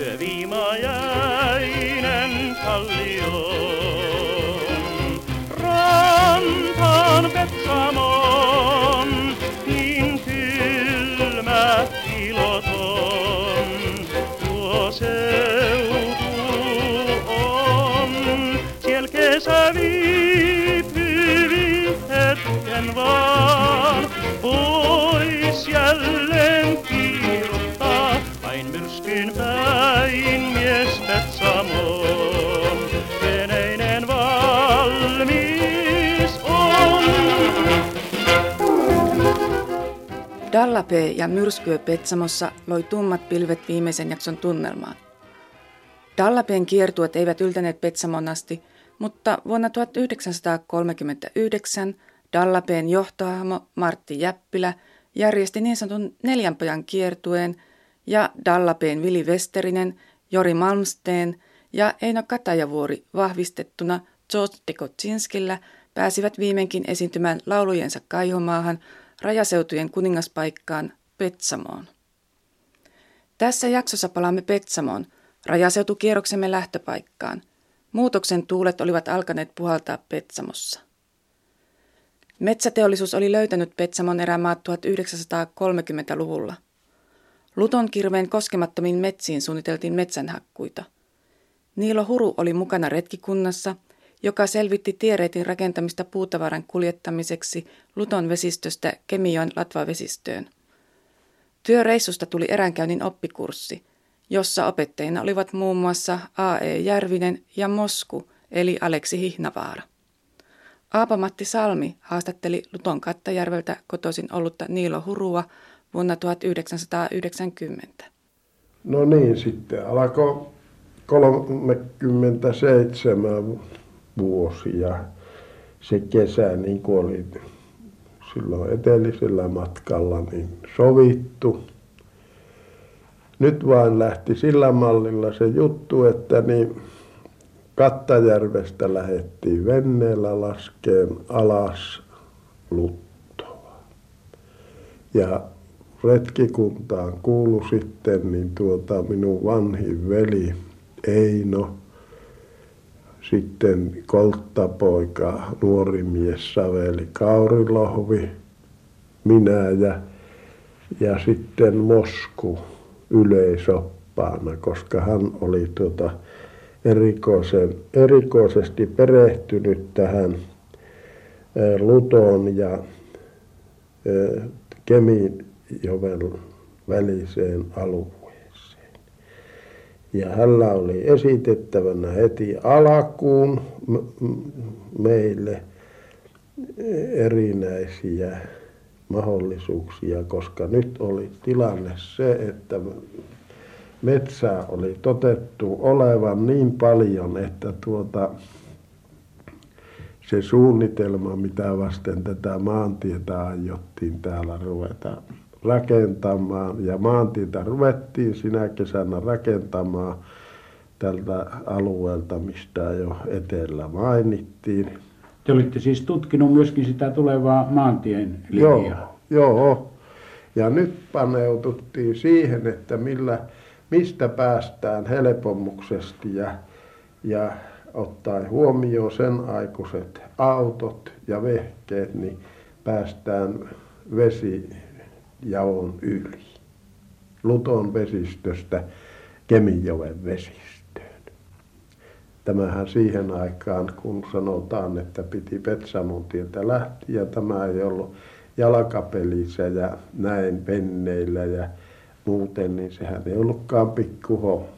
yöviimajäinen kallioon. Rantaan Petsamon, niin kylmä iloton tuo seutu on. Siel kesä viipyy hetken vaan, pois jälleen kiirottaa, vain myrskyn päin mies Petsamon, veneinen valmis on. Dallapää ja myrskyö Petsamossa loi tummat pilvet viimeisen jakson tunnelmaan. Dallapään kiertueet eivät yltäneet Petsamon asti, mutta vuonna 1939 Dallapään johtohahmo Martti Jäppilä järjesti niin sanotun 4 pojan kiertueen ja Dallapään Vili Westerinen, Jori Malmsteen ja Eino Katajavuori vahvistettuna George Dekotsinskillä pääsivät viimeinkin esiintymään laulujensa Kaihomaahan, rajaseutujen kuningaspaikkaan Petsamoon. Tässä jaksossa palaamme Petsamoon, rajaseutukierroksemme lähtöpaikkaan. Muutoksen tuulet olivat alkaneet puhaltaa Petsamossa. Metsäteollisuus oli löytänyt Petsamon erämaat 1930-luvulla. Lutonkirveen koskemattomiin metsiin suunniteltiin metsänhakkuita. Niilo Huru oli mukana retkikunnassa, joka selvitti tiereitin rakentamista puutavaran kuljettamiseksi Luton vesistöstä Kemijoen latvavesistöön. Työreissusta tuli eränkäynnin oppikurssi, jossa opettajina olivat muun muassa A.E. Järvinen ja Mosku eli Aleksi Hihnavaara. Aapo-Matti Salmi haastatteli Luton Kattajärveltä kotoisin ollutta Niilo Hurua vuonna 1990. No niin, sitten alkoi 37 vuosi ja se kesä niin kuin oli silloin etelisellä matkalla niin sovittu. Nyt vain lähti sillä mallilla se juttu, että niin Kattajärvestä lähdettiin veneellä laskeen alas Luttoa. Ja retkikuntaan kuului sitten niin minun vanhin veli Eino, sitten kolttapoika, nuori mies Saveli Kaurilohvi, minä ja sitten Mosku yleisoppaana, koska hän oli erikoisesti perehtynyt tähän Luton ja Kemijoen väliseen alueeseen. Ja hänellä oli esitettävänä heti alkuun meille erinäisiä mahdollisuuksia, koska nyt oli tilanne se, että metsää oli totettu olevan niin paljon, että se suunnitelma, mitä vasten tätä maantietä aiottiin täällä ruveta rakentamaan, ja maantietä ruvettiin sinä kesänä rakentamaan tältä alueelta, mistä jo etelä mainittiin. Te olitte siis tutkinut myöskin sitä tulevaa maantien linjaa. Joo. Ja nyt paneututtiin siihen, että mistä päästään helpommuksesti ja ottaen huomioon sen aikuiset autot ja vehkeet, niin päästään vesijaon yli. Luton vesistöstä Kemijoen vesistöön. Tämähän siihen aikaan, kun sanotaan, että piti Petsamon tietä lähteä, ja tämä ei ollut jalkapelissä ja näin venneillä ja muuten, niin sehän ei ollutkaan pikkuhomma.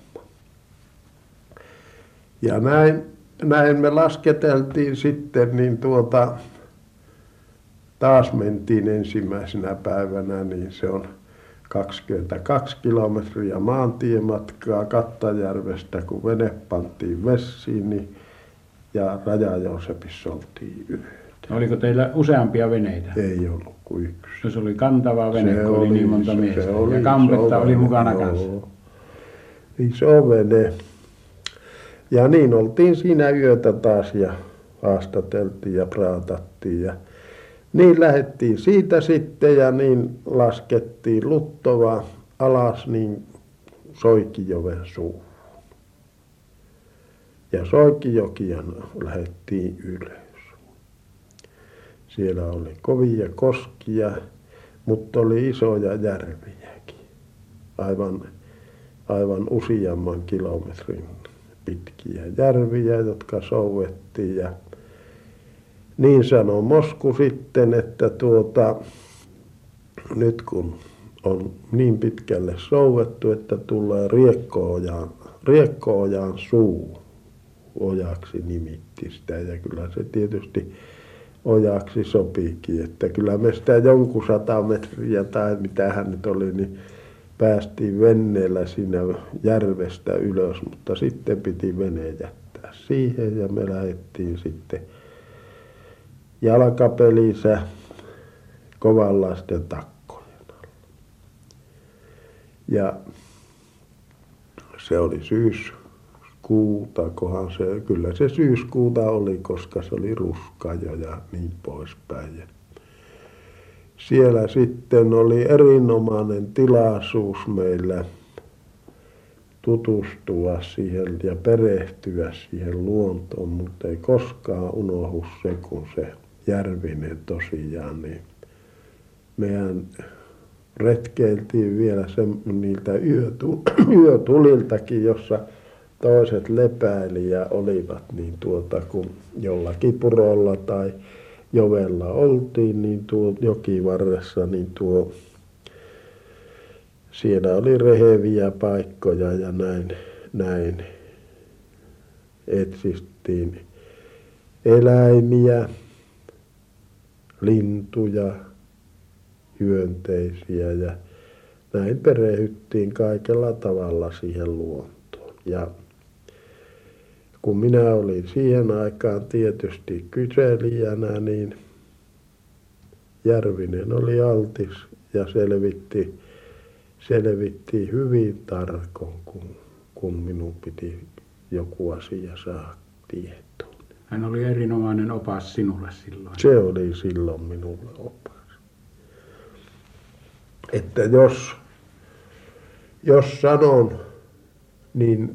Ja näin me lasketeltiin sitten, niin taas mentiin ensimmäisenä päivänä, niin se on 22 kilometriä maantiematkaa Kattajärvestä, kun vene pantiin vessiin, niin, ja Raja-Joosepissa oltiin yhtä. Oliko teillä useampia veneitä? Ei ollut kuin yksi. Se oli kantava vene, kun oli niin monta miestä. Ja kampetta oli mukana kanssa. Iso vene. Ja niin oltiin siinä yötä taas ja haastateltiin ja praatattiin. Ja niin lähdettiin siitä sitten ja niin laskettiin Luttoa alas niin Soikijoen suuhun. Ja Soikijokia lähdettiin ylös. Siellä oli kovia koskia, mutta oli isoja järviäkin. Aivan useamman kilometrin pitkiä järviä, jotka soudettiin. Ja niin sanoi Mosku sitten, että nyt kun on niin pitkälle soudettu, että tulee Riekko-ojan suu. Ojaksi nimitti sitä, ja kyllä se tietysti ojaksi sopiikin, että kyllä me sitä jonkun 100 metriä tai mitähän nyt oli, niin päästiin veneellä siinä järvestä ylös, mutta sitten piti vene jättää siihen ja me lähdettiin sitten jalkapelissä kovanlaisten takkojen alla. Ja se oli syyskuuta, kyllä se syyskuuta oli, koska se oli ruska jo ja niin poispäin. Ja siellä sitten oli erinomainen tilaisuus meillä tutustua siihen ja perehtyä siihen luontoon, mutta ei koskaan unohdu se, kun se Järvinen tosiaan, niin mehän retkeiltiin vielä niiltä yötuliltakin, jossa toiset lepäili ja olivat, niin kun jollakin purolla tai jovella oltiin, niin jokivarressa, niin siellä oli reheviä paikkoja ja näin etsittiin eläimiä, lintuja, hyönteisiä ja näin perehdyttiin kaikella tavalla siihen luontoon. Ja kun minä olin siihen aikaan tietysti kyselijänä, niin Järvinen oli altis ja selvitti hyvin tarkoin, kun minun piti joku asia saada tietoon. Hän oli erinomainen opas sinulle silloin. Se oli silloin minulle opas. Että jos sanon, niin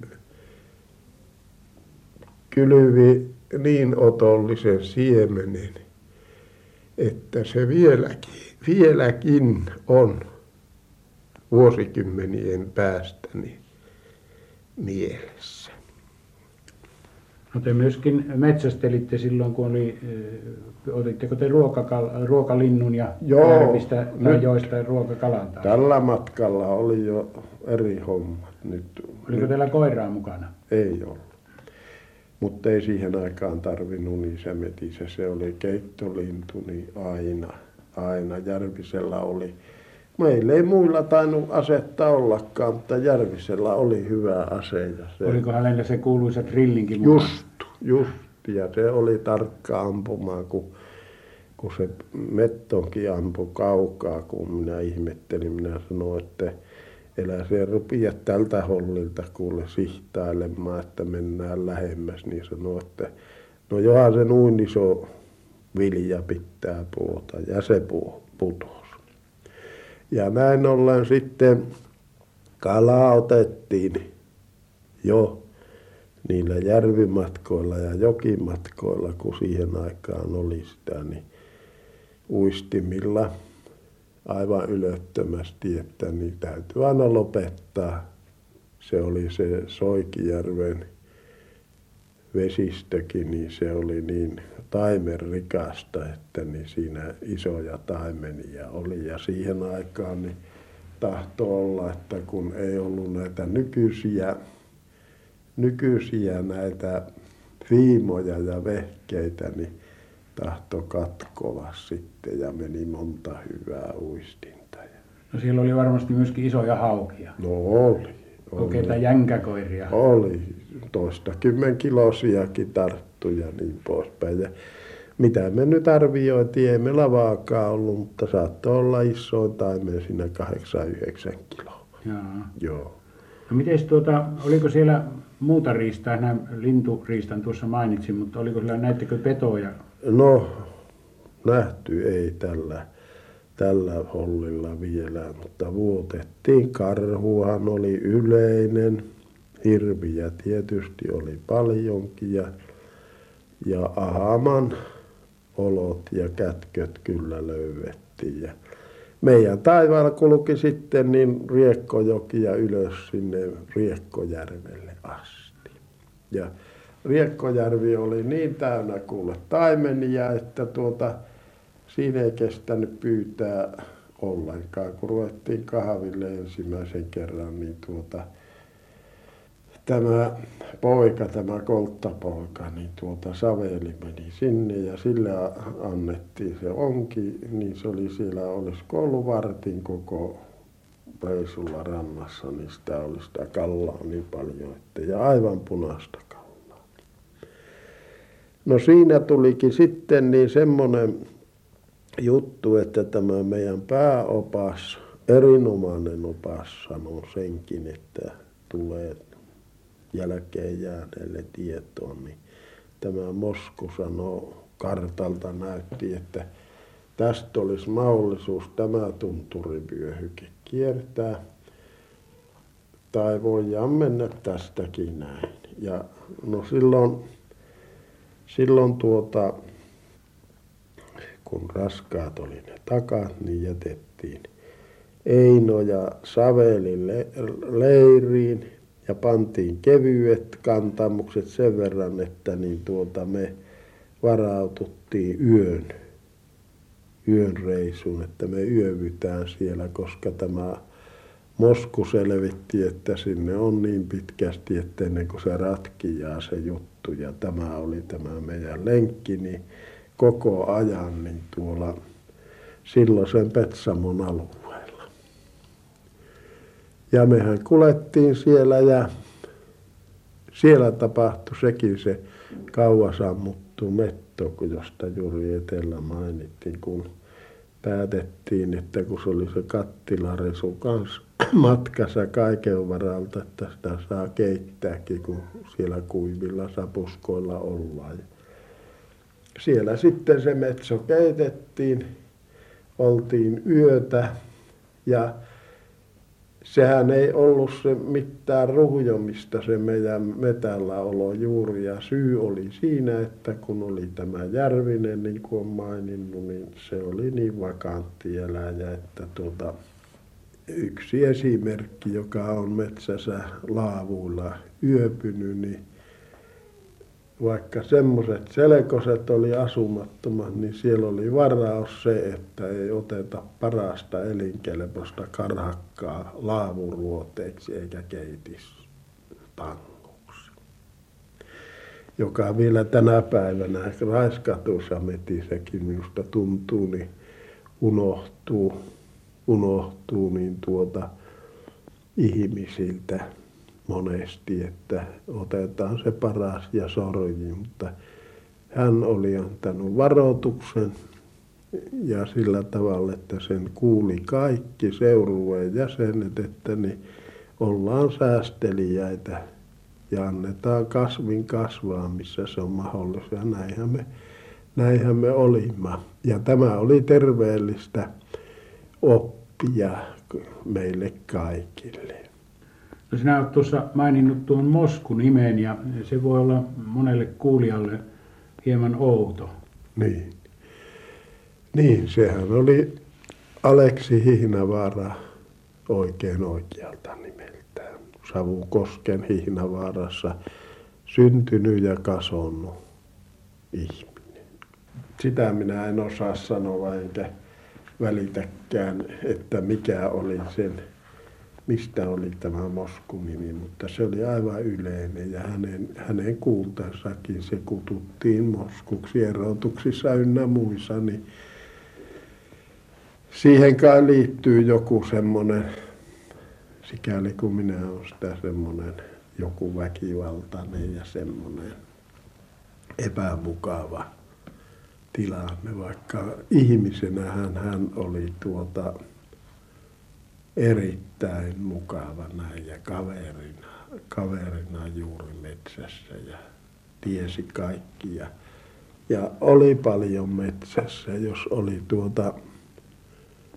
kylvi niin otollisen siemenen, että se vieläkin on vuosikymmenien päästäni mielessä. No te myöskin metsästelitte silloin, kun otitteko te ruokalinnun ja järvistä tai joista ruokakalan taas? Tällä matkalla oli jo eri hommat. Oliko teillä koiraa mukana? Ei ollut. Mutta ei siihen aikaan tarvinnut niissä metissä. Se oli keittolintu, niin aina Järvisellä oli. Meillä ei muilla tainnut asetta ollakaan, mutta Järvisellä oli hyvä ase. Oliko hänellä se kuuluisa drillinkin mukana? Just. Ja se oli tarkka ampumaan, kun se mettonkin ampui kaukaa, kun minä ihmettelin. Minä sanoin, että elä se rupia tältä hollilta kuule sihtailemaan, että mennään lähemmäs. Niin sanoi, että no johan se noin iso vilja pitää puota, ja se putosi. Ja näin ollen sitten kalaa otettiin jo niillä järvimatkoilla ja jokimatkoilla, kun siihen aikaan oli sitä, niin uistimilla aivan ylettömästi, että niin täytyy aina lopettaa. Se oli se Soikijärven vesistökin, niin se oli niin taimenrikasta, että niin siinä isoja taimenia oli. Ja siihen aikaan niin tahtoi olla, että kun ei ollut näitä nykyisiä näitä viimoja ja vehkeitä, niin tahtoi katkoa sitten ja meni monta hyvää uistinta. No siellä oli varmasti myöskin isoja haukia. No oli. Kokeita jänkäkoiria. Oli. 20 kilosiakin tarttu ja niin poispäin. Ja mitä me nyt arvioitiin, ei meillä vaakaa ollut, mutta saattoi olla isoin taimen siinä 8-9 kiloa. Joo. No mites oliko siellä muuta riistaa, nämä linturiistan tuossa mainitsin, mutta oliko siellä, näittekö petoja? No nähty ei tällä hollilla vielä, mutta vuotettiin. Karhuhan oli yleinen, hirviä tietysti oli paljonkin ja ahaman olot ja kätköt kyllä löydettiin. Ja meidän taivaalla kulki sitten niin Riekkojokia ylös sinne Riekkojärvelle asti. Ja Riekkojärvi oli niin täynnä kuule taimenia, että siinä ei kestänyt pyytää ollenkaan. Kun ruvettiin kahville ensimmäisen kerran, niin tämä kolttapoika, niin Saveli meni sinne ja sille annettiin se onki, niin se oli siellä, olisiko ollut vartin koko reissulla rannassa, niin sitä oli sitä kallaa niin paljon, että ja aivan punaista kallaa. No siinä tulikin sitten niin semmoinen juttu, että tämä meidän pääopas, erinomainen opas sanoi senkin, että tulee jälkeen jääneelle tietoon, niin tämä Mosku sanoi kartalta näytti, että tästä olisi mahdollisuus tämä tunturivyöhyke kiertää tai voidaan mennä tästäkin näin. Ja no silloin kun raskaat oli ne takat, niin jätettiin Eino ja Saveli leiriin ja pantiin kevyet kantamukset sen verran, että niin me varaututtiin yön reisuun, että me yövytään siellä, koska tämä Mosku selvitti, että sinne on niin pitkästi, että ennen kuin se ratkiaa se juttu ja tämä oli tämä meidän lenkki, niin koko ajan niin silloisen Petsamon alueella. Ja mehän kulettiin siellä ja siellä tapahtui sekin se kauas ammuttu metto, josta juuri etellä mainittiin, kun päätettiin, että kun se oli se kattilaresu kanssa matkassa kaiken varalta, että sitä saa keittääkin, kun siellä kuivilla sapuskoilla ollaan. Siellä sitten se metso keitettiin, oltiin yötä ja sehän ei ollut se mitään ruhjomista se meidän metälläolo juuri ja syy oli siinä, että kun oli tämä Järvinen, niin kuin on maininnut, niin se oli niin vakantti eläjä, että yksi esimerkki, joka on metsässä laavuilla yöpynyt, niin vaikka semmoiset selkoset oli asumattomat, niin siellä oli varaus se, että ei oteta parasta elinkelpoista karhakkaa laavuruoteeksi eikä keitispannuksi. Joka vielä tänä päivänä raiskatuissa metissäkin minusta tuntuu, niin unohtuu niin ihmisiltä monesti, että otetaan se paras ja sorji, mutta hän oli antanut varoituksen ja sillä tavalla, että sen kuuli kaikki seurueen jäsenet, että niin ollaan säästeliäitä ja annetaan kasvin kasvaa, missä se on mahdollista. Ja näinhän me olimme. Ja tämä oli terveellistä oppia meille kaikille. No sinä olet tuossa maininnut tuon Mosku-nimen ja se voi olla monelle kuulijalle hieman outo. Niin, sehän oli Aleksi Hihnavaara oikein oikealta nimeltään. Savukosken Hihnavaarassa syntynyt ja kasvanut ihminen. Sitä minä en osaa sanoa enkä välitäkään, että mikä oli mistä oli tämä Mosku-nimi, mutta se oli aivan yleinen ja hänen kuultaessakin se kututtiin Moskuksi erotuksissa ynnä muissa, niin siihen kai liittyy joku semmoinen, sikäli kun minä olen sitä semmoinen joku väkivaltainen ja semmoinen epämukava tilanne, vaikka ihmisenä hän oli erittäin mukava näin ja kaverina juuri metsässä ja tiesi kaikki ja oli paljon metsässä, jos oli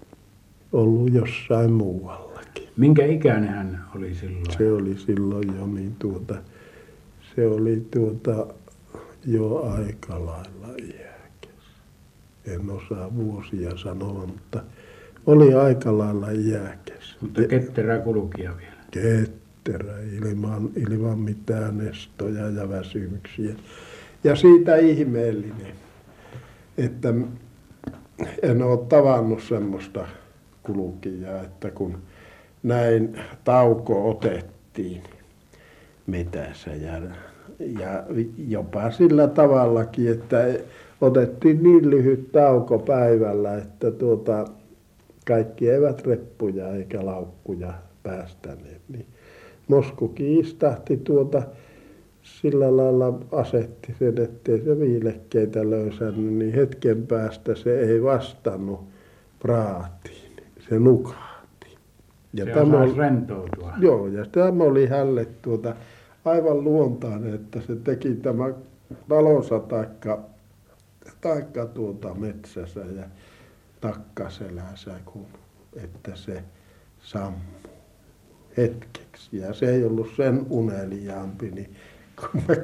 ollut jossain muuallakin. Minkä ikäinen hän oli silloin? Se oli silloin jo se oli jo aika lailla iäkäs. En osaa vuosia sanoa, mutta oli aika lailla iäkäs. Mutta ketterä kulkija vielä. Ketterä, ilman mitään estoja ja väsymyksiä. Ja siitä ihmeellinen, että en ole tavannut semmoista kulkijaa, että kun näin tauko otettiin metässä ja jopa sillä tavallakin, että otettiin niin lyhyt tauko päivällä, että kaikki eivät reppuja eikä laukkuja päästäneet. Niin Moskukin istahti sillä lailla asetti sen, ettei se viilekkeitä löysännyt, niin hetken päästä se ei vastannut praatiin. Se nukahti. Ja se tämä osasi rentoutua. Joo, ja tämä oli hälle aivan luontainen, että se teki tämä talossa taikka metsässä ja takkaselässä, että se sammui hetkeksi. Ja se ei ollut sen uneliaampi, niin kun me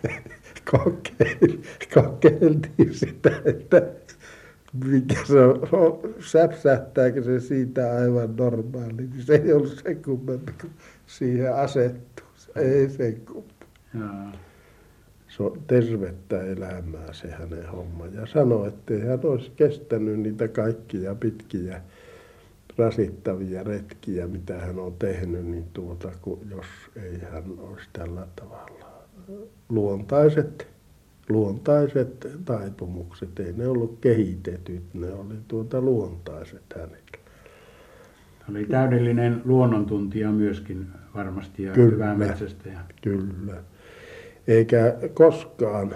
kokeiltiin sitä, että mikä se on, säpsähtääkö se siitä aivan normaali, niin se ei ollut sen kummempi, kun siihen asettuu. Ei sen kummempi. Se on tervettä elämää se hänen homma. Ja sanoi, ettei hän olisi kestänyt niitä kaikkia pitkiä rasittavia retkiä, mitä hän on tehnyt, niin jos ei hän olisi tällä tavalla. Luontaiset taipumukset, ei ne ollut kehitetyt, ne oli luontaiset hänellä. Oli täydellinen luonnontuntija myöskin varmasti ja hyvä metsästäjä. Kyllä. Eikä koskaan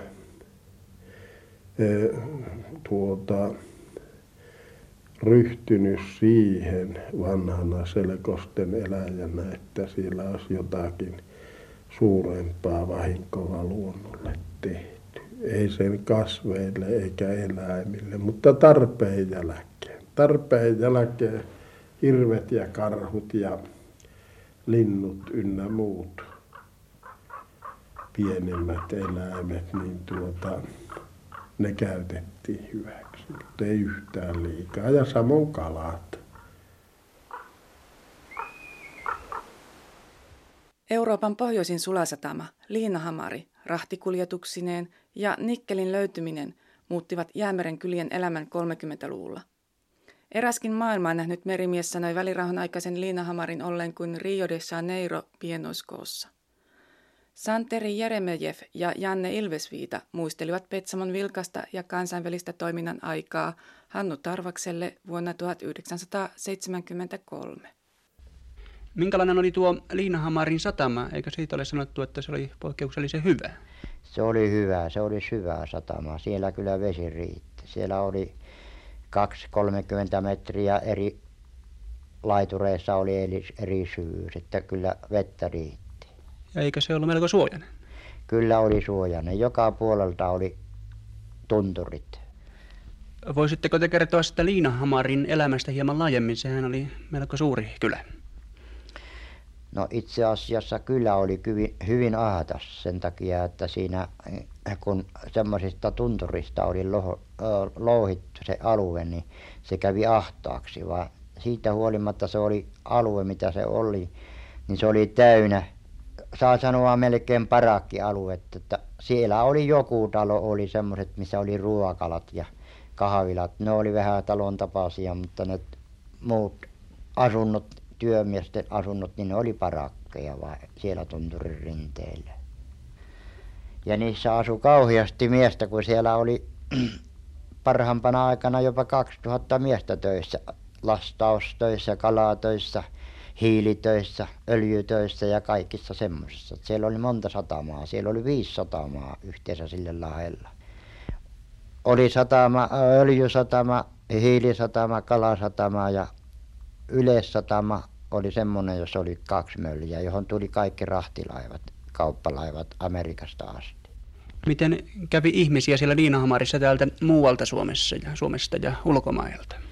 ryhtynyt siihen vanhana selkosten eläjänä, että siellä olisi jotakin suurempaa vahinkoa luonnolle tehty. Ei sen kasveille eikä eläimille, mutta tarpeen jälkeen. Tarpeen jälkeen hirvet ja karhut ja linnut ynnä muut pienemmät eläimet, niin ne käytettiin hyväksi, mutta ei yhtään liikaa. Ja samoin kalat. Euroopan pohjoisin sulasatama, Liinahamari, rahtikuljetuksineen ja nikkelin löytyminen muuttivat Jäämeren kylien elämän 30-luvulla. Eräskin maailmaa nähnyt merimies sanoi välirauhan aikaisen Liinahamarin olleen kuin Rio de Janeiro pienoiskoossa. Santeri Jeremejev ja Janne Ilvesviita muistelivat Petsamon vilkasta ja kansainvälistä toiminnan aikaa Hannu Tarvakselle vuonna 1973. Minkälainen oli tuo Liinahamarin satama? Eikö siitä ole sanottu, että se oli poikkeuksellisen hyvä? Se oli hyvä, se oli syvä satama. Siellä kyllä vesi riitti. Siellä oli 2-30 metriä eri laitureissa oli eri syvyys, että kyllä vettä riitti. Ja eikö se ollut melko suojainen? Kyllä oli suojainen. Joka puolelta oli tunturit. Voisitteko te kertoa sitä Liinahamarin elämästä hieman laajemmin? Sehän oli melko suuri kylä. No itse asiassa kylä oli hyvin ahdas sen takia, että siinä kun semmoisista tunturista oli louhittu se alue, niin se kävi ahtaaksi. Vaan siitä huolimatta se oli alue, mitä se oli, niin se oli täynnä. Saa sanoa melkein parakkialuetta, että siellä oli joku talo, oli semmoiset, missä oli ruokalat ja kahvilat. Ne oli vähän talon tapaisia, mutta ne muut asunnot, työmiesten asunnot, niin ne oli parakkeja vaan siellä tunturin rinteillä. Ja niissä asui kauheasti miestä, kun siellä oli parhaimpana aikana jopa 2000 miestä töissä. Lastaustöissä, kalatöissä, hiilitöissä, öljytöissä ja kaikissa semmoisissa. Siellä oli monta satamaa. Siellä oli 5 satamaa yhteensä sille lahdella. Oli satama, öljysatama, hiilisatama, kalasatama ja yleissatama oli semmoinen, jossa oli 2 mölliä, johon tuli kaikki rahtilaivat, kauppalaivat Amerikasta asti. Miten kävi ihmisiä siellä Liinahamarissa täältä muualta Suomesta ja ulkomailta?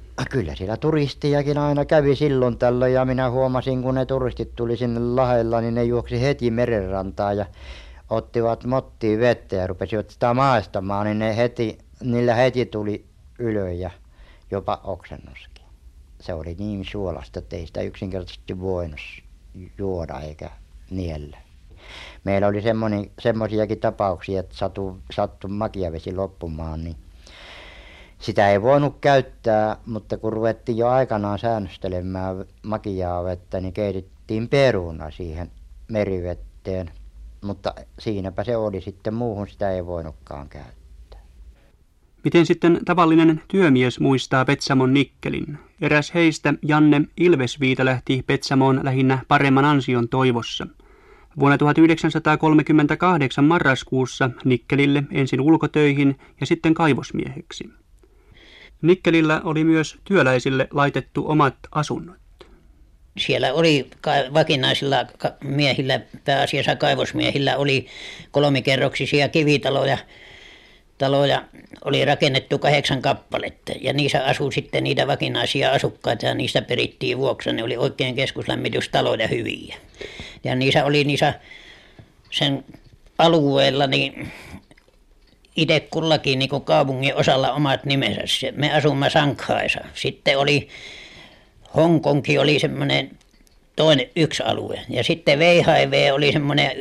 kyllä siellä turistiakin aina kävi silloin tällöin ja minä huomasin, kun ne turistit tuli sinne lahella, niin ne juoksi heti merenrantaan ja ottivat mottia vettä ja rupesivat sitä maistamaan, niin niillä heti tuli ylö ja jopa oksennuskin. Se oli niin suolasta, että ei sitä yksinkertaisesti voinut juoda eikä niellä. Meillä oli semmoisiakin tapauksia, että sattui makeavesi loppumaan, niin sitä ei voinut käyttää, mutta kun ruvettiin jo aikanaan säännöstelemään makeaa vettä, niin keitettiin peruna siihen merivetteen. Mutta siinäpä se oli sitten, muuhun sitä ei voinutkaan käyttää. Miten sitten tavallinen työmies muistaa Petsamon nikkelin? Eräs heistä, Janne Ilvesviita, lähti Petsamoon lähinnä paremman ansion toivossa. Vuonna 1938 marraskuussa nikkelille ensin ulkotöihin ja sitten kaivosmieheksi. Nikkelillä oli myös työläisille laitettu omat asunnot. Siellä oli vakinaisilla miehillä, pääasiassa kaivosmiehillä, oli 3-kerroksisia kivitaloja. Taloja oli rakennettu 8 kappaletta ja niissä asui sitten niitä vakinaisia asukkaita ja niistä perittiin vuoksa. Ne oli oikein keskuslämmitystaloja hyviä. Ja niissä oli sen alueella niin itse kullakin niin kuin kaupungin osalla omat nimensä. Me asumme Shanghaissa. Sitten oli Hongkongki oli semmoinen yksi alue. Ja sitten Weihaiwei oli semmoinen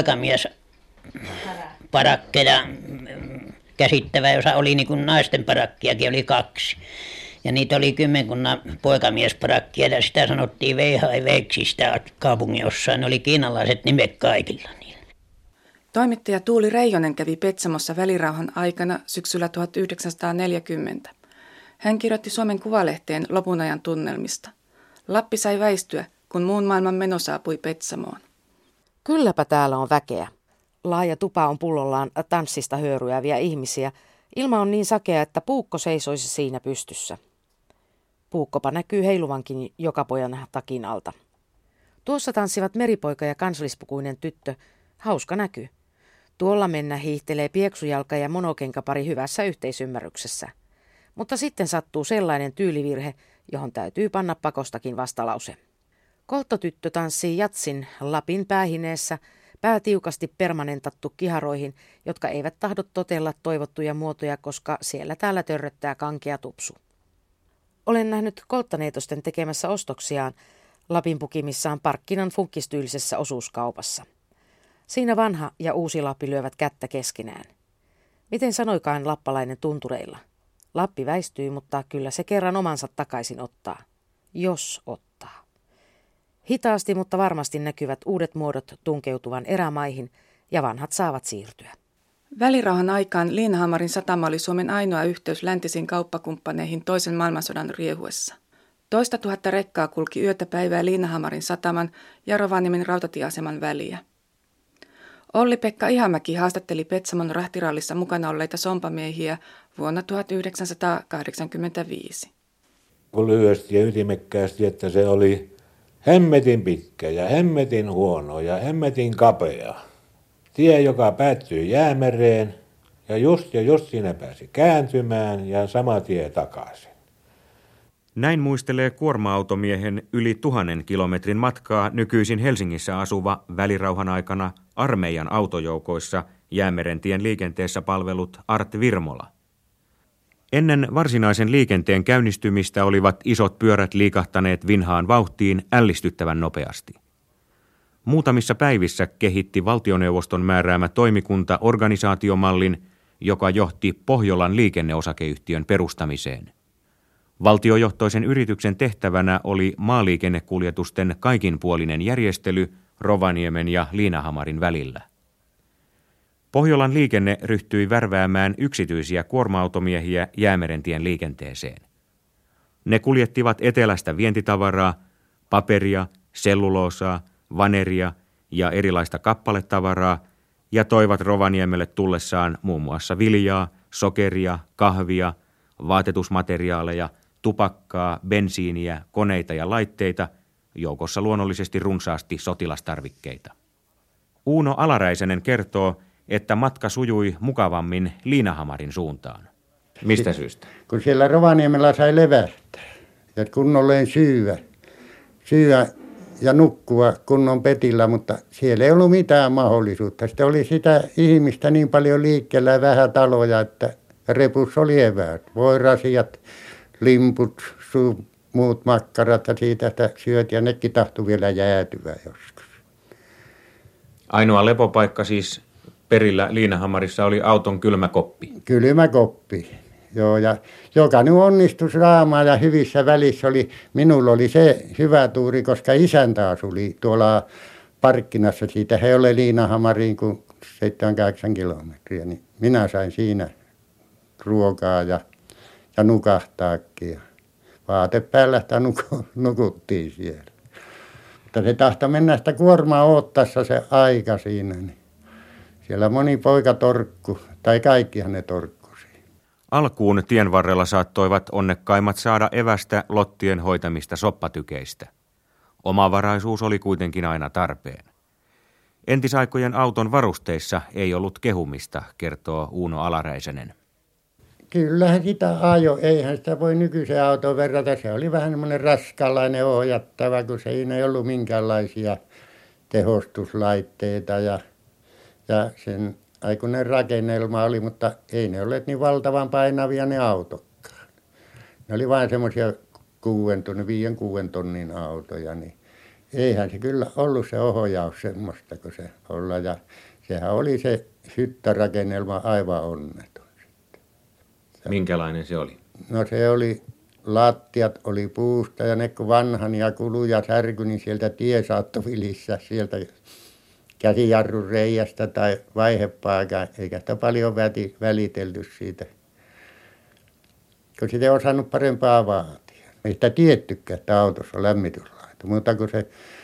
poikamiesparakkeja käsittävä, jossa oli niin kuin naisten parakkiakin oli 2. Ja niitä oli 10 poikamiesparakkia ja sitä sanottiin Weihaiweiksi sitä kaupungin osaan. Ne oli kiinalaiset nimet kaikilla niillä. Toimittaja Tuuli Reijonen kävi Petsamossa välirauhan aikana syksyllä 1940. Hän kirjoitti Suomen Kuvalehteen lopun ajan tunnelmista. Lappi sai väistyä, kun muun maailman meno saapui Petsamoon. Kylläpä täällä on väkeä. Laaja tupa on pullollaan tanssista hööryäviä ihmisiä. Ilma on niin sakea, että puukko seisoisi siinä pystyssä. Puukkopa näkyy heiluvankin joka pojan takin alta. Tuossa tanssivat meripoika ja kansallispukuinen tyttö. Hauska näky. Tuolla mennä hiihtelee pieksujalka ja monokenkapari hyvässä yhteisymmärryksessä. Mutta sitten sattuu sellainen tyylivirhe, johon täytyy panna pakostakin vastalause. Kolttotyttö tanssii jatsin Lapin päähineessä, pää tiukasti permanentattu kiharoihin, jotka eivät tahdo totella toivottuja muotoja, koska siellä täällä törröttää kankea tupsu. Olen nähnyt kolttaneitosten tekemässä ostoksiaan Lapin pukimissaan Parkkinan funkkistyylisessä osuuskaupassa. Siinä vanha ja uusi Lappi lyövät kättä keskenään. Miten sanoikaan lappalainen tuntureilla? Lappi väistyy, mutta kyllä se kerran omansa takaisin ottaa. Jos ottaa. Hitaasti, mutta varmasti näkyvät uudet muodot tunkeutuvan erämaihin ja vanhat saavat siirtyä. Välirauhan aikaan Liinahamarin satama oli Suomen ainoa yhteys läntisiin kauppakumppaneihin toisen maailmansodan riehuessa. 2 000 rekkaa kulki yötä päivää Liinahamarin sataman ja Rovaniemen rautatieaseman väliä. Olli-Pekka Ihamäki haastatteli Petsamon rahtirallissa mukana olleita sompamiehiä vuonna 1985. Lyhyesti ja ytimekkäästi, että se oli hemmetin pitkä ja hemmetin huono ja hemmetin kapea. Tie, joka päättyi Jäämereen ja just siinä pääsi kääntymään ja sama tie takaisin. Näin muistelee kuorma-automiehen yli 1000 kilometrin matkaa nykyisin Helsingissä asuva välirauhan aikana armeijan autojoukoissa Jäämerentien liikenteessä palvelut Art Virmola. Ennen varsinaisen liikenteen käynnistymistä olivat isot pyörät liikahtaneet vinhaan vauhtiin ällistyttävän nopeasti. Muutamissa päivissä kehitti valtioneuvoston määräämä toimikunta organisaatiomallin, joka johti Pohjolan liikenneosakeyhtiön perustamiseen. Valtiojohtoisen yrityksen tehtävänä oli maaliikennekuljetusten kaikinpuolinen järjestely Rovaniemen ja Liinahamarin välillä. Pohjolan liikenne ryhtyi värväämään yksityisiä kuorma-automiehiä Jäämerentien liikenteeseen. Ne kuljettivat etelästä vientitavaraa, paperia, selluloosaa, vaneria ja erilaista kappaletavaraa ja toivat Rovaniemelle tullessaan muun muassa viljaa, sokeria, kahvia, vaatetusmateriaaleja, tupakkaa, bensiiniä, koneita ja laitteita, joukossa luonnollisesti runsaasti sotilastarvikkeita. Uuno Alaräisenen kertoo, että matka sujui mukavammin Liinahamarin suuntaan. Mistä syystä? Kun siellä Rovaniemellä sai levähtää ja kunnolleen syyä ja nukkua kunnon petillä, mutta siellä ei ollut mitään mahdollisuutta. Sitten oli sitä ihmistä niin paljon liikkeellä ja vähän taloja, että repussa oli eväät, voirasiat, limput, muut makkarat ja siitä sitä syöt ja nekin tahtoi vielä jäätyä joskus. Ainoa lepopaikka siis perillä Liinahammarissa oli auton kylmäkoppi. Kylmäkoppi, joo, ja joka nyt onnistui saamaan ja hyvissä välissä oli, minulla oli se hyvä tuuri, koska isäntä asui tuolla Parkkinassa, siitä he oli Liinahammariin kuin 7-8 kilometriä, niin minä sain siinä ruokaa ja nukahtaakin ja vaate päällä sitä nukuttiin siellä. Mutta se tahtoi mennä sitä kuormaa odottaessa se aika siinä, niin siellä moni poika torkku, tai kaikkihan ne torkkusi. Alkuun tien varrella saattoivat onnekkaimmat saada evästä lottien hoitamista soppatykeistä. Omavaraisuus oli kuitenkin aina tarpeen. Entisaikojen auton varusteissa ei ollut kehumista, kertoo Uuno Alaräisenen. Kyllähän sitä ajo, eihän sitä voi nykyiseen autoon verrata. Se oli vähän semmoinen raskalainen ohjattava, kun siinä ei ollut minkäänlaisia tehostuslaitteita ja sen aikuinen rakennelma oli, mutta ei ne olleet niin valtavan painavia ne autokkaan. Ne oli vain semmoisia 5-6 tonnin autoja, niin eihän se kyllä ollut se ohjaus semmoista kuin se olla. Ja sehän oli se hyttärakennelma aivan onneton. Minkälainen se oli? No se oli, lattiat oli puusta ja ne kun vanhan ja kulu ja särky, niin sieltä tie saattoi vilissä sieltä käsijarrun reiästä tai vaihepaakaan, eikä sitä paljon välitelty siitä, kun sitä ei osannut parempaa vaatia. Ei sitä tiettykään, että autossa on lämmityslaite, mutta kun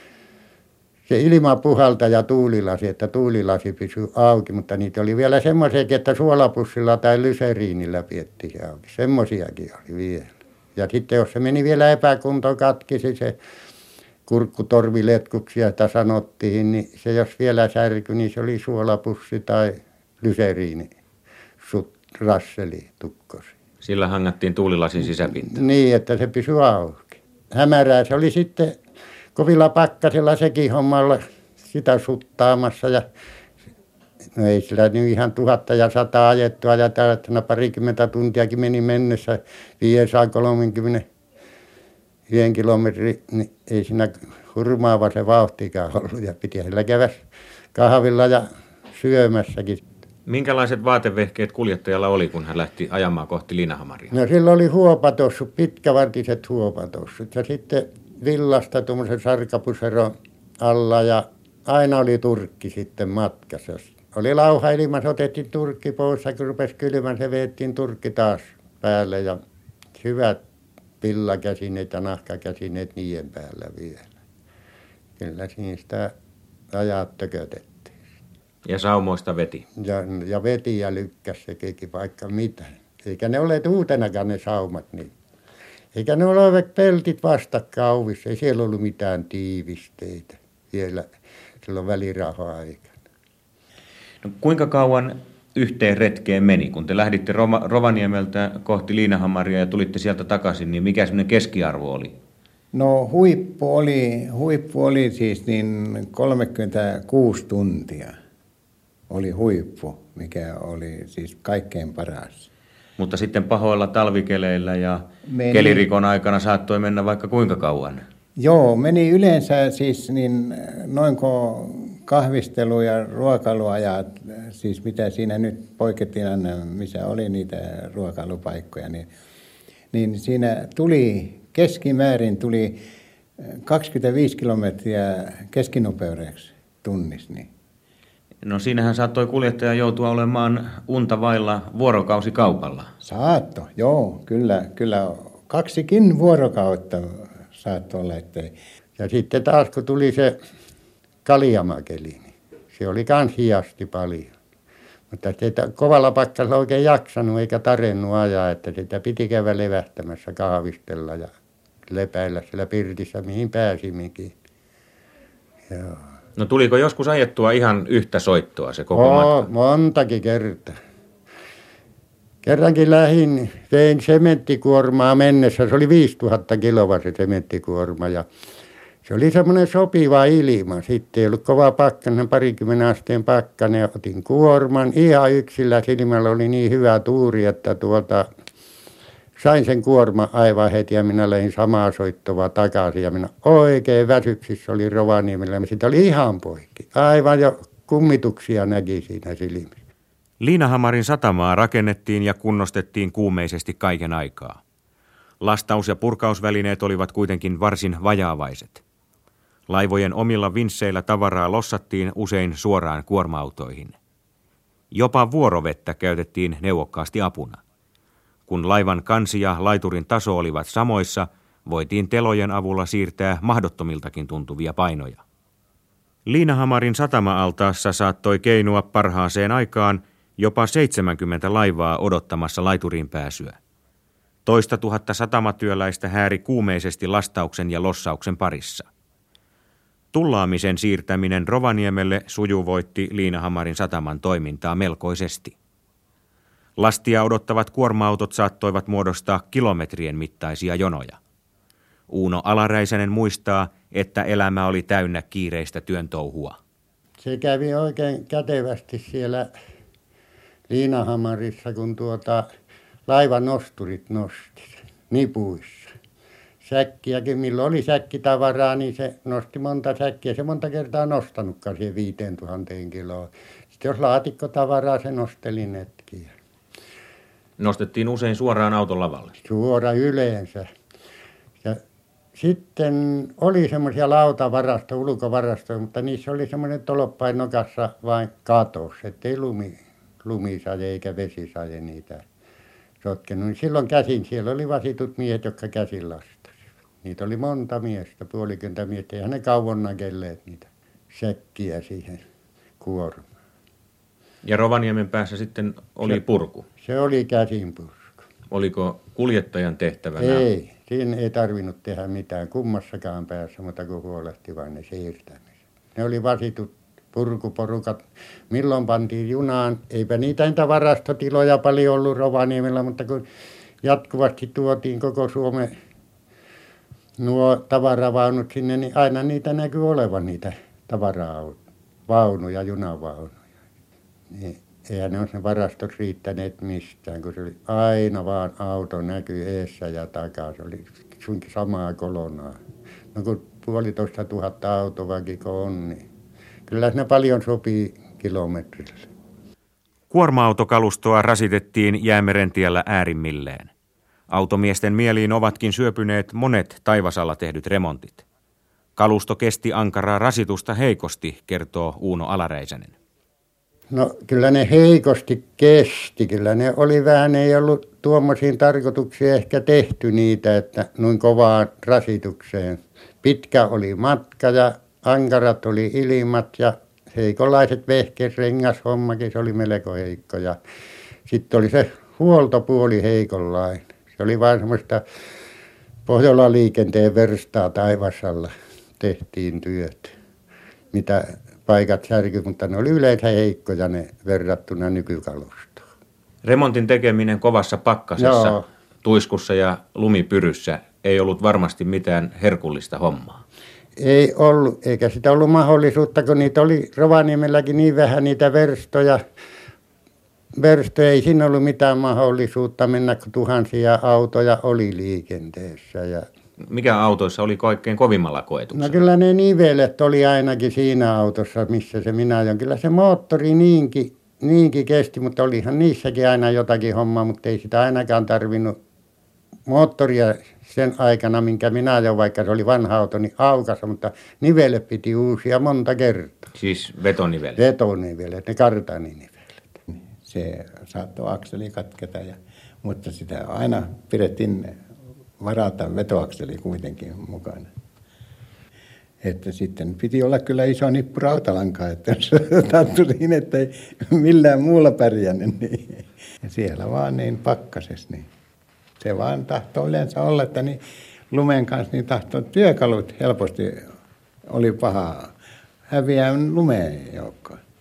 se ilma puhalta ja tuulilasi, että tuulilasi pysyi auki, mutta niitä oli vielä semmoisiakin, että suolapussilla tai lyseriinillä piettiin auki. Semmoisiakin oli vielä. Ja sitten jos se meni vielä epäkuntoon, katkisi se kurkkutorviletkuksi, jota sanottiin, niin se jos vielä särkyi, niin se oli suolapussi tai lyseriini rasseli tukkosi. Sillä hangattiin tuulilasin sisäpinta. Niin, että se pysyi auki. Hämärää se oli sitten kovilla pakkasella sekin hommalla sitä suttaamassa ja no ei sillä nyt ihan 1000 ja 100 ajettua ja tällaisena 20 tuntiakin meni mennessä 531 kilometri, niin ei siinä hurmaava se vauhtikaan ollut ja piti sillä käydä kahvilla ja syömässäkin. Minkälaiset vaatevehkeet kuljettajalla oli, kun hän lähti ajamaan kohti Liinahammaria? No sillä oli huopatossut, pitkävartiset huopatossut ja sitten villasta tuommoisen sarkapuseron alla ja aina oli turkki sitten matkassa. Jos oli lauha ilmassa, otettiin turkki pois ja kun rupesi kylmän, se veettiin turkki taas päälle ja hyvät villakäsineet ja nahkakäsineet niiden päällä vielä. Kyllä siinä sitä ajat tökötettiin. Ja saumoista veti. Ja veti ja lykkäsi se keki vaikka mitä. Eikä ne ole uutenakaan ne saumat niin. Eikä ne ole peltit vastakkauvissa, ei siellä ollut mitään tiivisteitä vielä silloin välirauha-aikana. No, kuinka kauan yhteen retkeen meni, kun te lähditte Rovaniemeltä kohti Liinahammaria ja tulitte sieltä takaisin, niin mikä semmoinen keskiarvo oli? No huippu oli siis niin 36 tuntia oli huippu, mikä oli siis kaikkein paras. Mutta sitten pahoilla talvikeleillä ja kelirikon aikana saattoi mennä vaikka kuinka kauan? Joo, meni yleensä siis niin noinko kahvistelu- ja ruokailuajat, siis mitä siinä nyt poikettiin aina, missä oli niitä ruokailupaikkoja, niin siinä keskimäärin tuli 25 kilometriä keskinopeudeksi tunnissa. Niin. No siinähän saattoi kuljettaja joutua olemaan unta vailla vuorokausikaupalla. Saatto, joo, kyllä 2 vuorokautta saattoi olla, ettei. Ja sitten taas kun tuli se kaljamakeli, niin se oli kans hiasti paljon. Mutta sitä kovalla pakkasella oikein jaksanut eikä tarennut ajaa, että sitä piti käydä levähtämässä, kahvistella ja lepäillä siellä pirtissä, mihin pääsimmekin. Joo. No tuliko joskus ajettua ihan yhtä soittoa se koko matka? Montakin kertaa. Kerrankin vein sementtikuormaa mennessä, se oli 5000 kiloa se sementtikuorma ja se oli semmoinen sopiva ilma. Sitten ei ollut kova pakkanen, 20 asteen pakkanen. Otin kuorman ihan yksillä silmällä, oli niin hyvä tuuri, että sain sen kuorman aivan heti ja minä lähdin samaa soittoa takaisin. Ja minä oikein väsyksissä oli Rovaniemellä ja siitä oli ihan poikki. Aivan jo kummituksia näki siinä silmissä. Liinahamarin satamaa rakennettiin ja kunnostettiin kuumeisesti kaiken aikaa. Lastaus- ja purkausvälineet olivat kuitenkin varsin vajaavaiset. Laivojen omilla vinsseillä tavaraa lossattiin usein suoraan kuorma-autoihin. Jopa vuorovettä käytettiin neuvokkaasti apuna. Kun laivan kansi ja laiturin taso olivat samoissa, voitiin telojen avulla siirtää mahdottomiltakin tuntuvia painoja. Liinahamarin satama-altaassa saattoi keinua parhaaseen aikaan jopa 70 laivaa odottamassa laituriin pääsyä. 2 000 satamatyöläistä hääri kuumeisesti lastauksen ja lossauksen parissa. Tullaamisen siirtäminen Rovaniemelle sujuvoitti Liinahamarin sataman toimintaa melkoisesti. Lastia odottavat kuorma-autot saattoivat muodostaa kilometrien mittaisia jonoja. Uuno Alaräisänen muistaa, että elämä oli täynnä kiireistä työntouhua. Se kävi oikein kätevästi siellä Liinahamarissa, kun laivanosturit nosti nipuissa. Säkkiäkin, milloin oli säkkitavaraa, niin se nosti monta säkkiä. Se monta kertaa nostanutkaan siihen 5000 kiloa. Sitten jos laatikkotavaraa, se nosteli netkiä. Nostettiin usein suoraan auton lavalle. Suora yleensä. Ja sitten oli semmoisia lautavarastoja, ulkovarastoja, mutta niissä oli semmoinen tolppain nokassa vain katos, ettei lumisaje eikä vesisaje niitä sotkenut. Niin silloin käsin, siellä oli vasitut miehet, jotka käsin lastasivat. Niitä oli monta miestä, 50 miestä, eihän ne kauan nakelleet niitä säkkiä siihen kuormaan. Ja Rovaniemen päässä sitten oli purku. Se oli käsinpurku. Oliko kuljettajan tehtävänä? Ei, siinä ei tarvinnut tehdä mitään kummassakaan päässä, mutta kun huolehti vain ne siirtämiset. Ne oli vasitut purkuporukat. Milloin pantiin junaan? Eipä niitä varastotiloja paljon ollut Rovaniemellä, mutta kun jatkuvasti tuotiin koko Suomen nuo tavaravaunut sinne, niin aina niitä näkyi olevan niitä tavaravaunuja, junavaunuja. Niin eihän ne olisi ne varastot riittäneet mistään, kun se oli aina vaan auto näkyi eessä ja takaa. Se oli suinkin samaa kolonaa. No kun 1500 autovakin on, niin kyllä ne paljon sopii kilometrille. Kuorma-autokalustoa rasitettiin Jäämerentiellä äärimmilleen. Automiesten mieliin ovatkin syöpyneet monet taivasalla tehdyt remontit. Kalusto kesti ankaraa rasitusta heikosti, kertoo Uuno Alaräisänen. No kyllä ne heikosti kesti. Kyllä ne oli vähän, ei ollut tuommoisiin tarkoituksiin ehkä tehty niitä, että noin kovaan rasitukseen. Pitkä oli matka ja ankarat oli ilmat ja heikonlaiset vehkeet, rengashommakin, se oli melko heikko. Ja sitten oli se huoltopuoli heikonlainen. Se oli vain semmoista Pohjola-liikenteen verstaa taivasalla tehtiin työt, mitä paikat särkyi, mutta ne oli yleensä heikkoja ne verrattuna nykykalustoon. Remontin tekeminen kovassa pakkasessa, joo, tuiskussa ja lumipyryssä ei ollut varmasti mitään herkullista hommaa. Ei ollut, eikä sitä ollut mahdollisuutta, kun niitä oli Rovaniemelläkin niin vähän niitä verstoja. Ei siinä ollut mitään mahdollisuutta mennä, kun tuhansia autoja oli liikenteessä. Ja mikä autoissa oli kaikkein kovimmalla koetuksella? No kyllä ne nivelet oli ainakin siinä autossa, missä se minä ajoin. Kyllä se moottori niinkin kesti, mutta olihan niissäkin aina jotakin hommaa, mutta ei sitä ainakaan tarvinnut moottoria sen aikana, minkä minä ajoin, vaikka se oli vanha auto, niin aukassa, mutta nivelet piti uusia monta kertaa. Siis vetonivelet? Vetonivelet, ne kartaninivelet. Se saattoi akseli katketa, mutta sitä aina pidettiin varalta vetoakseli kuitenkin mukana. Että sitten piti olla kyllä iso nippu rautalankaa, että se tattui niin, että ei millään muulla pärjännyt. Niin. Ja siellä vaan niin pakkasessa. Niin. Se vaan tahtoo yleensä olla, että niin lumen kanssa niin tahtoo työkalut helposti oli paha häviää lumeen joukkoon.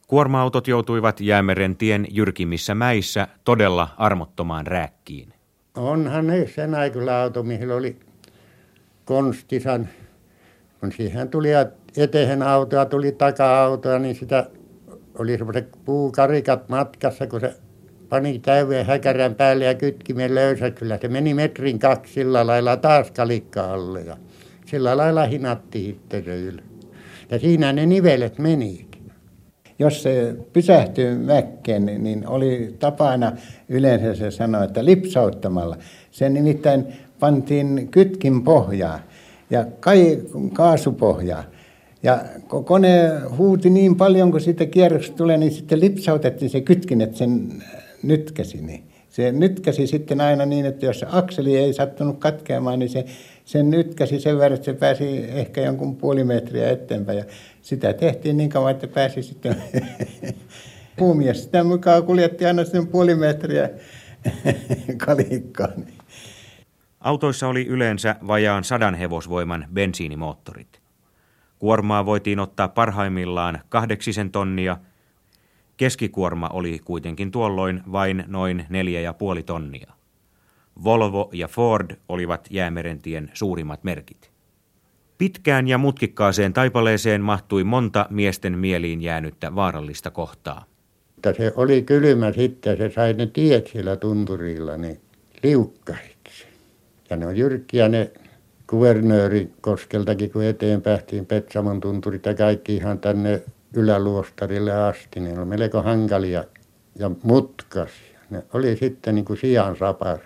Kuorma-autot joutuivat Jäämeren tien jyrkimmissä mäissä todella armottomaan rääkkiin. Onhan ne sen aikuilla automiehillä oli konstisan, kun siihen tuli eteen autoa, tuli taka-autoa, niin sitä oli semmoiset puukarikat matkassa, kun se pani täyden häkärän päälle ja kytkimen löysä. Kyllä se meni 1-2 metrin sillä lailla taas kalikka alle ja sillä lailla hinattiin sitten ylös. Ja siinä ne nivelet meni. Jos se pysähtyy mäkkeen, niin oli tapana yleensä se sanoa, että lipsauttamalla. Se nimittäin pantiin kytkin pohjaan ja kaasupohjaan. Ja kun kone huuti niin paljon, kun siitä kierroksesta tulee, niin sitten lipsautettiin se kytkin, että sen nytkäsi. Niin. Se nytkäsi sitten aina niin, että jos se akseli ei sattunut katkeamaan, niin sen nytkäsi sen verran, että se pääsi ehkä jonkun 0,5 metriä eteenpäin. Ja sitä tehtiin niin kauan, että pääsi sitten puumia. Sitä mukaan kuljetti aina sen 0,5 metriä kalikkaan. Autoissa oli yleensä vajaan 100 hevosvoiman bensiinimoottorit. Kuormaa voitiin ottaa parhaimmillaan 8 tonnia. Keskikuorma oli kuitenkin tuolloin vain noin 4,5 tonnia. Volvo ja Ford olivat Jäämerentien suurimmat merkit. Pitkään ja mutkikkaaseen taipaleeseen mahtui monta miesten mieliin jäänyttä vaarallista kohtaa. Se oli kylmä sitten, se sai ne tiet siellä tunturilla niin liukkaiksi. Ja ne on jyrkkiä ne Kuvernöörikoskeltakin, kun eteen päästiin Petsamon tunturit ja kaikki ihan tänne Yläluostarille asti. Ne on melko hankalia ja mutkaisia. Ne oli sitten niin kuin sian saparu.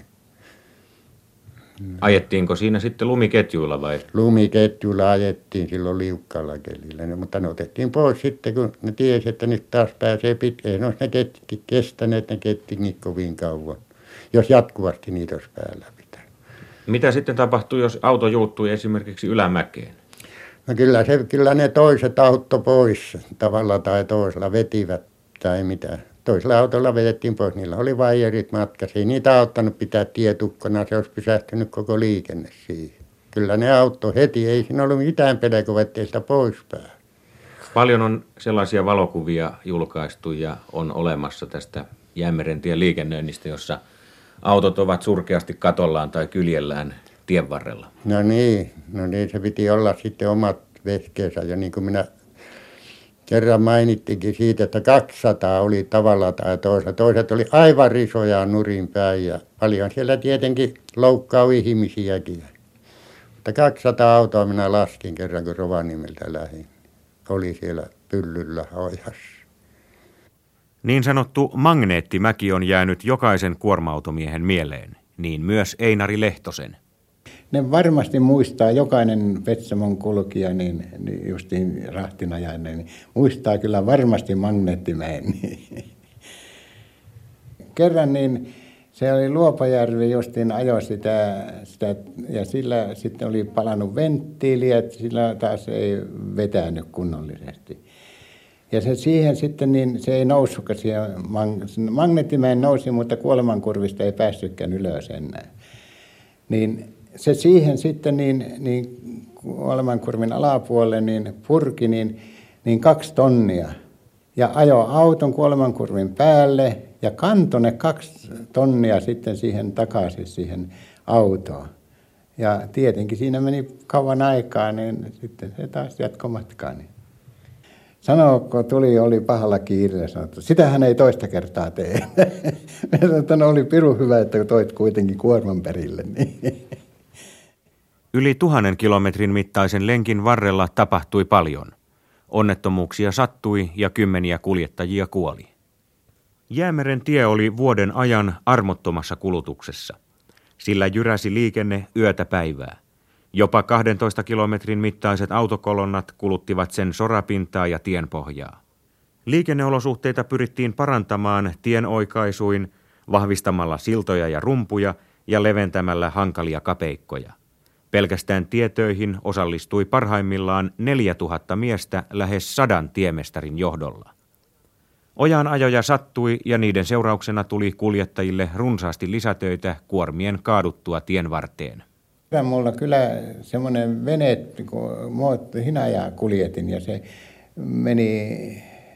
Ajettiinko siinä sitten lumiketjuilla vai? Lumiketjuilla ajettiin silloin liukkaalla kelillä, mutta ne otettiin pois sitten, kun ne tiesi, että nyt taas pääsee pitkään. No ne kestäneet ne kettingit kovin kauan, jos jatkuvasti niitä olisi päällä pitää. Mitä sitten tapahtui, jos auto juuttui esimerkiksi ylämäkeen? No kyllä ne toiset auttoi pois tavalla tai toisella, vetivät tai mitä. Toisella autolla vedettiin pois, niillä oli vaijerit matkassa. Ei niitä auttanut pitää tietukkona, se olisi pysähtynyt koko liikenne siihen. Kyllä ne auttoi heti, ei siinä ollut mitään pelkoa, ettei sitä pois pääse. Paljon on sellaisia valokuvia julkaistu ja on olemassa tästä Jäämerentien liikennöinnistä, jossa autot ovat surkeasti katollaan tai kyljellään tien varrella. No niin, se piti olla sitten omat vehkeensä ja niin kuin minä kerran mainittiinkin siitä, että 200 oli tavalla tai toisella. Toiset oli aivan risoja nurin päin ja paljon siellä tietenkin loukkaa ihmisiäkin. Mutta 200 autoa minä laskin kerran, kun Rovaniemeltä lähdin. Oli siellä pyllyllä ojassa. Niin sanottu Magneettimäki on jäänyt jokaisen kuorma-automiehen mieleen, niin myös Einari Lehtosen. Ne varmasti muistaa, jokainen Petsamon kulkija, niin justiin rahtinajainen, niin muistaa kyllä varmasti Magneettimäen. Kerran niin se oli Luopajärvi, justiin ajoi sitä ja sillä sitten oli palannut venttiili, että sillä taas ei vetänyt kunnollisesti. Ja se siihen sitten, niin se ei noussutkaan siihen, Magneettimäen nousi, mutta Kuolemankurvista ei päässytkään ylös enää. Niin se siihen sitten niin Kuolemankurvin alapuolelle niin purki niin 2 tonnia ja ajoi auton Kuolemankurvin päälle ja kantoi ne 2 tonnia sitten siihen takaisin siihen autoon. Ja tietenkin siinä meni kauan aikaa, niin sitten se taas jatkoi matkaa. Niin. Sanoi, kun oli pahalla kiireellä, sanoi, että sitähän ei toista kertaa tee. Mä sanoin, että no oli pirun hyvä, että toit kuitenkin kuorman perille. Niin. Yli 1000 kilometrin mittaisen lenkin varrella tapahtui paljon. Onnettomuuksia sattui ja kymmeniä kuljettajia kuoli. Jäämeren tie oli vuoden ajan armottomassa kulutuksessa. Sillä jyräsi liikenne yötä päivää. Jopa 12 kilometrin mittaiset autokolonnat kuluttivat sen sorapintaa ja tienpohjaa. Liikenneolosuhteita pyrittiin parantamaan tienoikaisuin, vahvistamalla siltoja ja rumpuja ja leventämällä hankalia kapeikkoja. Pelkästään tietöihin osallistui parhaimmillaan 4000 miestä lähes 100 tiemestarin johdolla. Ojan ajoja sattui ja niiden seurauksena tuli kuljettajille runsaasti lisätöitä kuormien kaaduttua tien varteen. Mulla kyllä semmoinen vene, kun hinajaa kuljetin ja se meni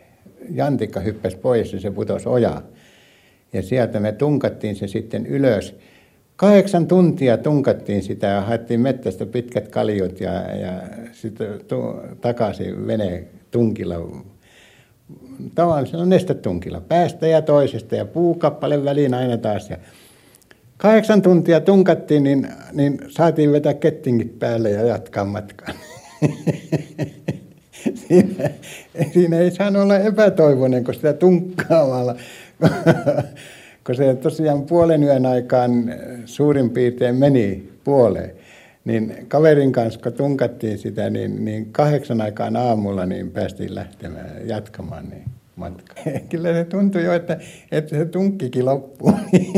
jantikka hyppäsi pois ja se putosi ojaan. Ja sieltä me tunkattiin se sitten ylös. 8 tuntia tunkattiin sitä ja haettiin mettästä pitkät kaljut ja sitten takaisin vene tunkilla, tavallisella nestetunkilla, päästä ja toisesta ja puukappale väliin aina taas. Ja 8 tuntia tunkattiin, niin saatiin vetää kettingit päälle ja jatkaa matkaan. Siinä ei saanut olla epätoivoinen, kun sitä tunkkaamalla, kun se tosiaan puolen yön aikaan suurin piirtein meni puoleen, niin kaverin kanssa, kun tunkattiin sitä, niin 8 aikaan aamulla niin päästiin lähtemään jatkamaan niin matkaa. Kyllä se tuntui jo, että se tunkkikin loppuu.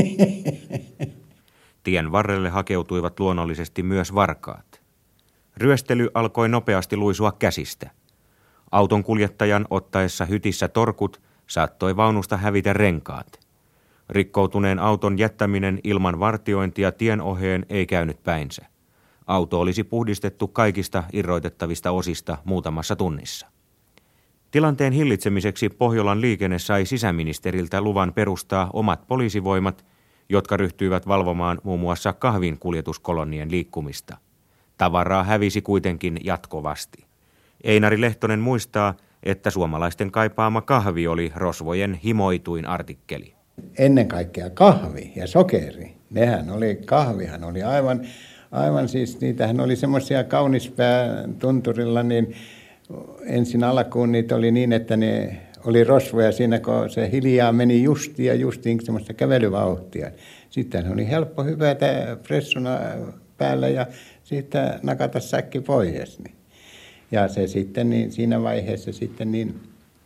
Tien varrelle hakeutuivat luonnollisesti myös varkaat. Ryöstely alkoi nopeasti luisua käsistä. Auton kuljettajan ottaessa hytissä torkut saattoi vaunusta hävitä renkaat. Rikkoutuneen auton jättäminen ilman vartiointia tien oheen ei käynyt päinsä. Auto olisi puhdistettu kaikista irroitettavista osista muutamassa tunnissa. Tilanteen hillitsemiseksi Pohjolan liikenne sai sisäministeriltä luvan perustaa omat poliisivoimat, jotka ryhtyivät valvomaan muun muassa kahvin kuljetuskolonnien liikkumista. Tavaraa hävisi kuitenkin jatkuvasti. Einari Lehtonen muistaa, että suomalaisten kaipaama kahvi oli rosvojen himoituin artikkeli. Ennen kaikkea kahvi ja sokeri. Kahvihan oli aivan siis, niitähän oli semmoisia kaunispää tunturilla, niin ensin alkuun niitä oli niin, että ne oli rosvoja siinä, kun se hiljaa meni justiin semmoista kävelyvauhtia. Sitten oli helppo hypätä pressuna päällä ja siitä nakata säkki pois. Ja se sitten niin, siinä vaiheessa sitten niin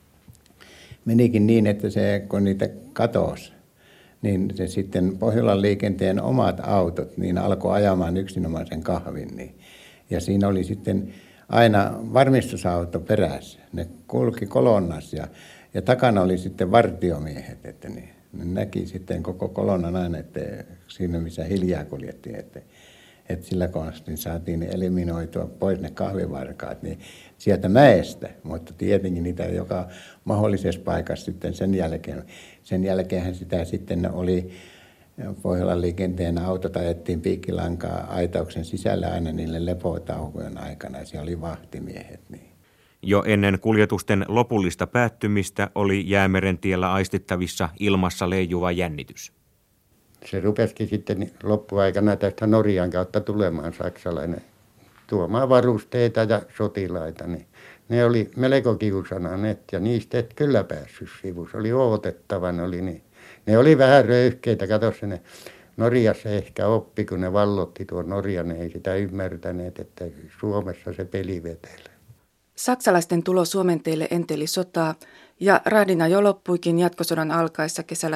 menikin niin, että se, kun niitä katosi, niin se sitten Pohjolan liikenteen omat autot niin alkoi ajamaan yksinomaisen kahvin. Niin. Ja siinä oli sitten aina varmistusauto perässä. Ne kulki kolonnassa ja takana oli sitten vartiomiehet, että ne näki sitten koko kolonnan aina, että siinä missä hiljaa kuljettiin, että sillä konstin saatiin eliminoitua pois ne kahvivarkaat niin sieltä mäestä, mutta tietenkin niitä joka mahdollisessa paikassa sitten sen jälkeenhän sitä sitten oli Pohjolan liikenteen autot ajettiin piikkilankaa aitauksen sisällä aina niille lepotaukojen aikana ja siellä oli vahtimiehet. Niin. Jo ennen kuljetusten lopullista päättymistä oli Jäämeren tiellä aistittavissa ilmassa leijuva jännitys. Se rupesikin sitten loppuaikana tästä Norjan kautta tulemaan saksalainen tuomaan varusteita ja sotilaita. Niin ne oli melko kiusana ja niistä et kyllä päässyt sivuun. Se oli odotettava. Ne oli vähän röyhkeitä. Kato se ne Norjassa ehkä oppi, kun ne vallotti tuon Norjan. Ne ei sitä ymmärtäneet, että Suomessa se peli vetelee. Saksalaisten tulo Suomen teille enteli sotaa ja rahdina jo loppuikin jatkosodan alkaessa kesällä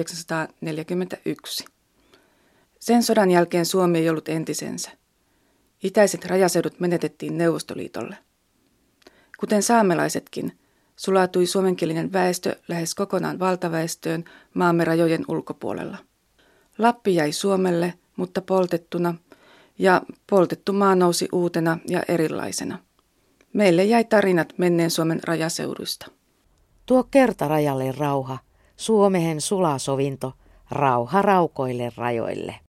1941. Sen sodan jälkeen Suomi ei ollut entisensä. Itäiset rajaseudut menetettiin Neuvostoliitolle. Kuten saamelaisetkin, sulautui suomenkielinen väestö lähes kokonaan valtaväestöön maamme rajojen ulkopuolella. Lappi jäi Suomelle, mutta poltettuna, ja poltettu maa nousi uutena ja erilaisena. Meille jäi tarinat menneen Suomen rajaseuduista. Tuo kertarajalle rauha, Suomehen sulasovinto, rauha raukoille rajoille.